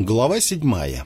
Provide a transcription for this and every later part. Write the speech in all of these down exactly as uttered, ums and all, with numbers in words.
Глава седьмая.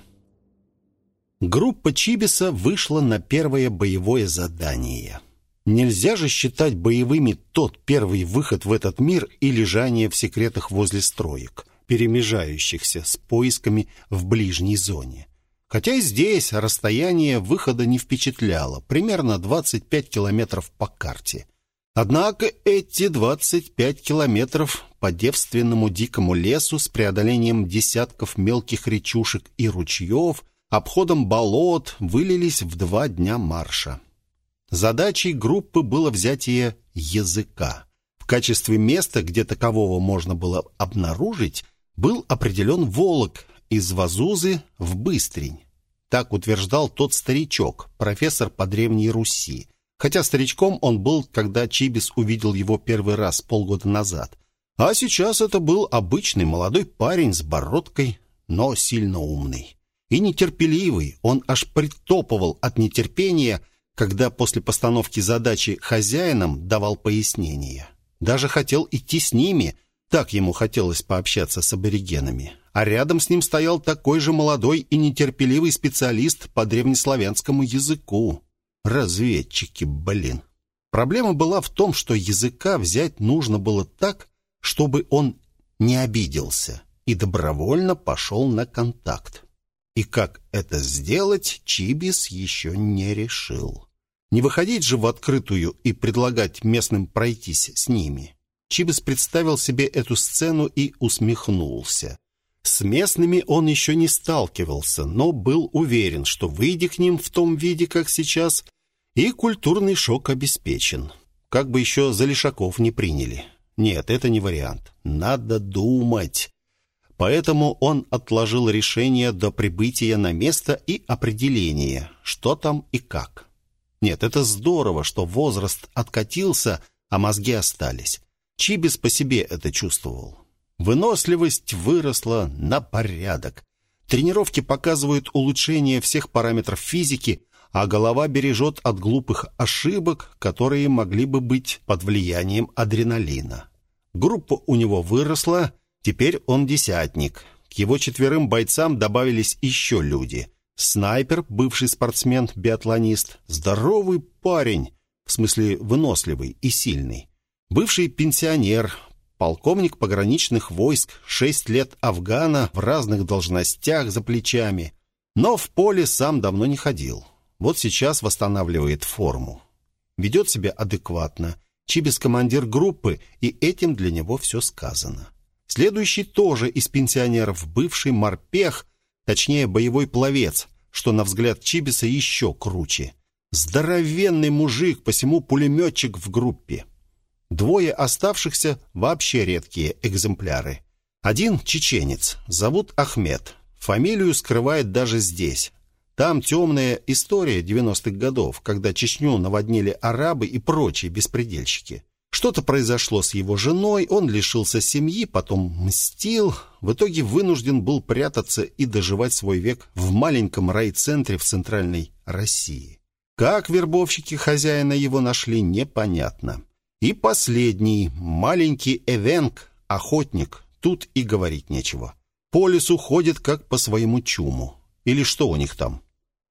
Группа Чибиса вышла на первое боевое задание. Нельзя же считать боевыми тот первый выход в этот мир и лежание в секретах возле строек, перемежающихся с поисками в ближней зоне. Хотя и здесь расстояние выхода не впечатляло, примерно двадцать пять километров по карте. Однако эти двадцать пять километров по девственному дикому лесу с преодолением десятков мелких речушек и ручьев, обходом болот вылились в два дня марша. Задачей группы было взятие языка. В качестве места, где такового можно было обнаружить, был определен Волок из Вазузы в Быстрень. Так утверждал тот старичок, профессор по Древней Руси. Хотя старичком он был, когда Чибис увидел его первый раз полгода назад. А сейчас это был обычный молодой парень с бородкой, но сильно умный. И нетерпеливый, он аж притопывал от нетерпения, когда после постановки задачи хозяинам давал пояснения. Даже хотел идти с ними, так ему хотелось пообщаться с аборигенами. А рядом с ним стоял такой же молодой и нетерпеливый специалист по древнеславянскому языку. Разведчики, блин. Проблема была в том, что языка взять нужно было так, чтобы он не обиделся и добровольно пошел на контакт. И как это сделать, Чибис еще не решил. Не выходить же в открытую и предлагать местным пройтись с ними. Чибис представил себе эту сцену и усмехнулся. С местными он еще не сталкивался, но был уверен, что, выйдя к ним в том виде, как сейчас, и культурный шок обеспечен. Как бы еще за лишаков не приняли. Нет, это не вариант. Надо думать. Поэтому он отложил решение до прибытия на место и определения, что там и как. Нет, это здорово, что возраст откатился, а мозги остались. Чибис по себе это чувствовал. Выносливость выросла на порядок. Тренировки показывают улучшение всех параметров физики, а голова бережет от глупых ошибок, которые могли бы быть под влиянием адреналина. Группа у него выросла, теперь он десятник. К его четверым бойцам добавились еще люди. Снайпер, бывший спортсмен-биатлонист, здоровый парень, в смысле выносливый и сильный. Бывший пенсионер, полковник пограничных войск, шесть лет Афгана в разных должностях за плечами, но в поле сам давно не ходил. Вот сейчас восстанавливает форму. Ведет себя адекватно. Чибис командир группы, и этим для него все сказано. Следующий тоже из пенсионеров, бывший морпех, точнее боевой пловец, что на взгляд Чибиса еще круче. Здоровенный мужик, посему пулеметчик в группе. Двое оставшихся вообще редкие экземпляры. Один чеченец, зовут Ахмед. Фамилию скрывает даже здесь. Там темная история девяностых годов, когда Чечню наводнили арабы и прочие беспредельщики. Что-то произошло с его женой, он лишился семьи, потом мстил. В итоге вынужден был прятаться и доживать свой век в маленьком райцентре в центральной России. Как вербовщики хозяина его нашли, непонятно. И последний, маленький Эвенг, охотник, тут и говорить нечего. По лесу ходит, как по своему чуму. Или что у них там?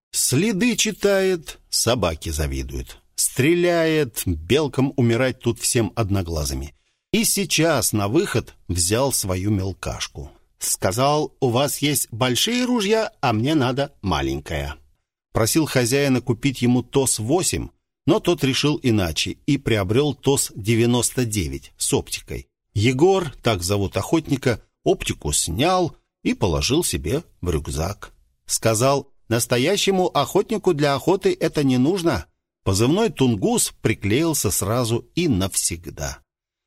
Следы читает, собаки завидуют. Стреляет, белкам умирать тут всем одноглазыми. И сейчас на выход взял свою мелкашку. Сказал: у вас есть большие ружья, а мне надо маленькое. Просил хозяина купить ему ТОС восемь, но тот решил иначе и приобрел ТОС девяносто девять с оптикой. Егор, так зовут охотника, оптику снял и положил себе в рюкзак. Сказал: настоящему охотнику для охоты это не нужно. Позывной «Тунгус» приклеился сразу и навсегда.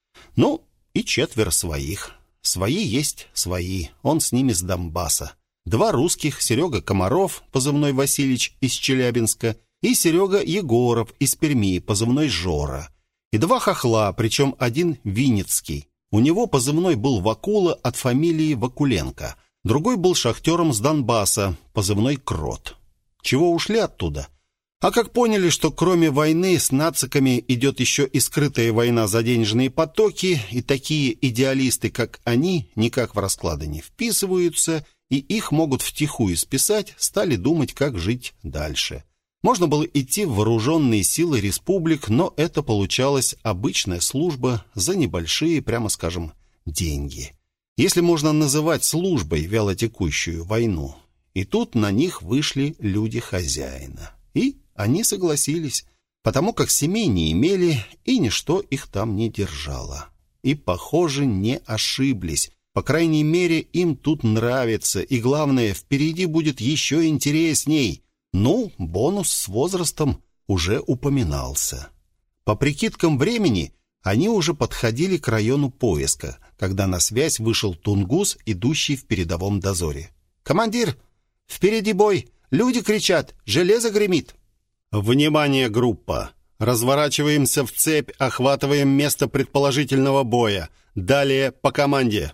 Ну, и четверо своих. Свои есть свои, он с ними с Донбасса. Два русских, Серега Комаров, позывной Васильич, из Челябинска, и Серега Егоров из Перми, позывной Жора. И два хохла, причем один винницкий. У него позывной был Вакула от фамилии Вакуленко. Другой был шахтером с Донбасса, позывной Крот. Чего ушли оттуда? А как поняли, что кроме войны с нациками идет еще и скрытая война за денежные потоки, и такие идеалисты, как они, никак в расклады не вписываются, и их могут втихую списать, стали думать, как жить дальше. Можно было идти в вооруженные силы республик, но это получалась обычная служба за небольшие, прямо скажем, деньги. Если можно называть службой вялотекущую войну. И тут на них вышли люди хозяина. И они согласились, потому как семей не имели, и ничто их там не держало. И, похоже, не ошиблись. По крайней мере, им тут нравится, и главное, впереди будет еще интересней. Ну, бонус с возрастом уже упоминался. По прикидкам времени, они уже подходили к району поиска, когда на связь вышел Тунгус, идущий в передовом дозоре. «Командир, впереди бой! Люди кричат! Железо гремит!» «Внимание, группа! Разворачиваемся в цепь, охватываем место предположительного боя. Далее по команде!»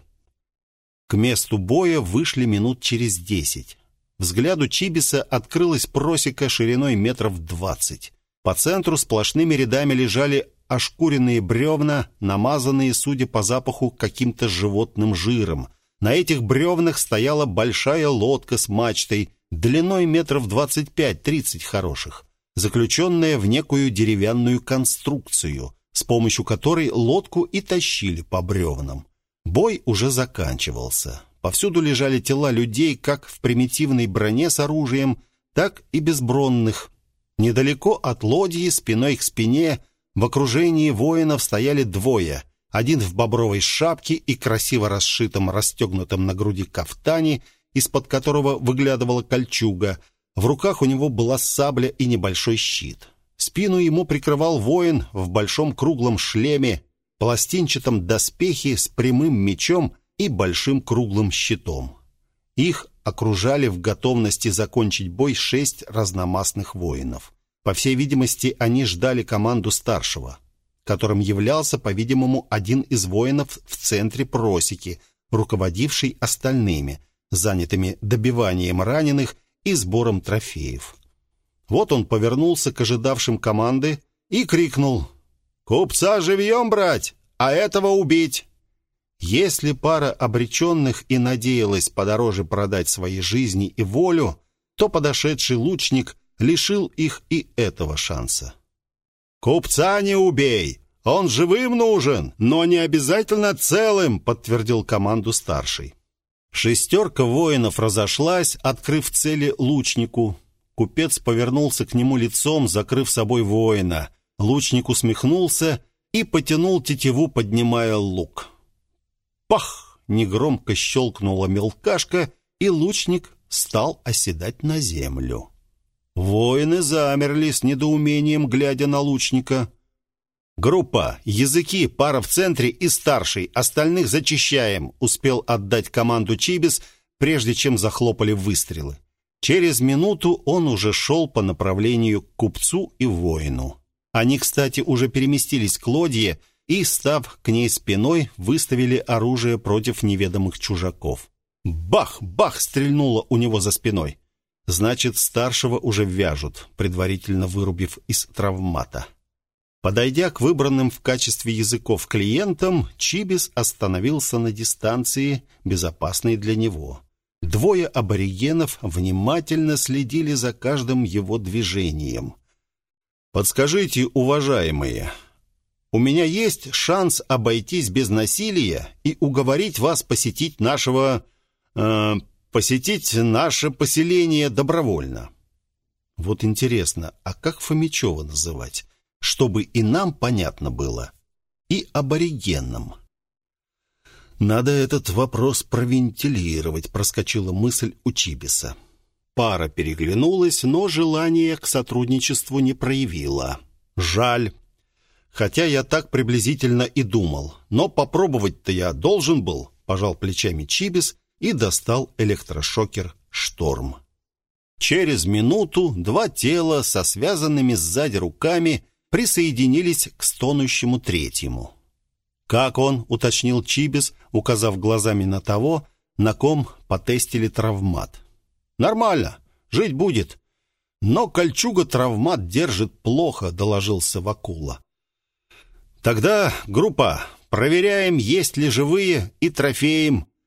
К месту боя вышли минут через десять. Взгляду Чибиса открылась просека шириной метров двадцать. По центру сплошными рядами лежали ошкуренные бревна, намазанные, судя по запаху, каким-то животным жиром. На этих бревнах стояла большая лодка с мачтой, длиной метров двадцать пять-тридцать хороших, заключенная в некую деревянную конструкцию, с помощью которой лодку и тащили по бревнам. Бой уже заканчивался. Повсюду лежали тела людей, как в примитивной броне с оружием, так и безбронных. Недалеко от лодьи, спиной к спине, в окружении воинов стояли двое. Один в бобровой шапке и красиво расшитом, расстегнутом на груди кафтане, из-под которого выглядывала кольчуга. В руках у него была сабля и небольшой щит. Спину ему прикрывал воин в большом круглом шлеме, пластинчатом доспехе с прямым мечом и большим круглым щитом. Их окружали в готовности закончить бой шесть разномастных воинов. По всей видимости, они ждали команду старшего, которым являлся, по-видимому, один из воинов в центре просеки, руководивший остальными, занятыми добиванием раненых и сбором трофеев. Вот он повернулся к ожидавшим команды и крикнул: «Купца живьем брать, а этого убить!» Если пара обреченных и надеялась подороже продать свои жизни и волю, то подошедший лучник лишил их и этого шанса. «Купца не убей! Он живым нужен, но не обязательно целым», подтвердил команду старший. Шестерка воинов разошлась, открыв цели лучнику. Купец повернулся к нему лицом, закрыв собой воина. Лучник усмехнулся и потянул тетиву, поднимая лук. Пах! Негромко щелкнула мелкашка, и лучник стал оседать на землю. Воины замерли с недоумением, глядя на лучника. «Группа, языки, пара в центре и старший, остальных зачищаем», успел отдать команду Чибис, прежде чем захлопали выстрелы. Через минуту он уже шел по направлению к купцу и воину. Они, кстати, уже переместились к лодье и, став к ней спиной, выставили оружие против неведомых чужаков. Бах! Бах! Стрельнуло у него за спиной. Значит, старшего уже вяжут, предварительно вырубив из травмата. Подойдя к выбранным в качестве языков клиентам, Чибис остановился на дистанции, безопасной для него. Двое аборигенов внимательно следили за каждым его движением. «Подскажите, уважаемые, у меня есть шанс обойтись без насилия и уговорить вас посетить нашего... Э, посетить наше поселение добровольно». Вот интересно, а как Фомичева называть, чтобы и нам понятно было, и аборигенам? «Надо этот вопрос провентилировать», — проскочила мысль у Чибиса. Пара переглянулась, но желания к сотрудничеству не проявила. Жаль. Хотя я так приблизительно и думал. Но попробовать-то я должен был, пожал плечами Чибис и достал электрошокер «Шторм». Через минуту два тела со связанными сзади руками присоединились к стонущему третьему. «Как он?» — уточнил Чибис, указав глазами на того, на ком потестили травмат. «Нормально, жить будет. Но кольчуга травмат держит плохо», — доложился Вакула. «Тогда, группа, проверяем, есть ли живые, и трофеем.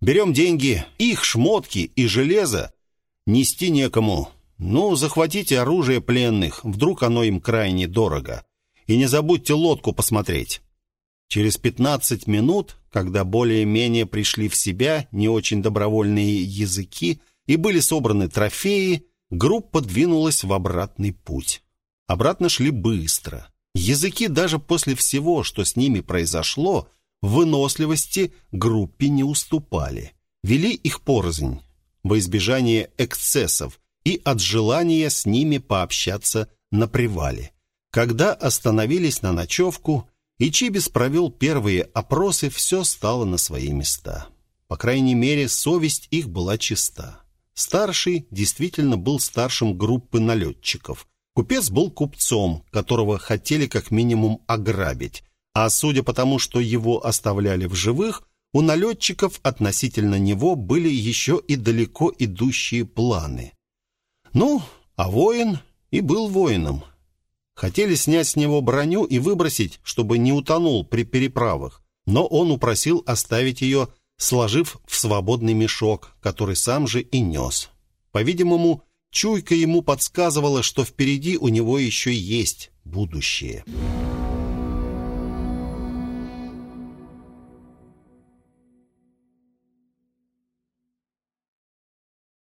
Берем деньги, их шмотки и железо нести некому. Ну, захватите оружие пленных, вдруг оно им крайне дорого. И не забудьте лодку посмотреть». Через пятнадцать минут, когда более-менее пришли в себя не очень добровольные языки и были собраны трофеи, группа двинулась в обратный путь. Обратно шли быстро. Языки даже после всего, что с ними произошло, в выносливости группе не уступали. Вели их порознь, во избежание эксцессов и от желания с ними пообщаться на привале. Когда остановились на ночевку, и Чибис провел первые опросы, все стало на свои места. По крайней мере, совесть их была чиста. Старший действительно был старшим группы налетчиков. Купец был купцом, которого хотели как минимум ограбить. А судя по тому, что его оставляли в живых, у налетчиков относительно него были еще и далеко идущие планы. Ну, а воин и был воином. Хотели снять с него броню и выбросить, чтобы не утонул при переправах, но он упросил оставить ее, сложив в свободный мешок, который сам же и нес. По-видимому, чуйка ему подсказывала, что впереди у него еще есть будущее.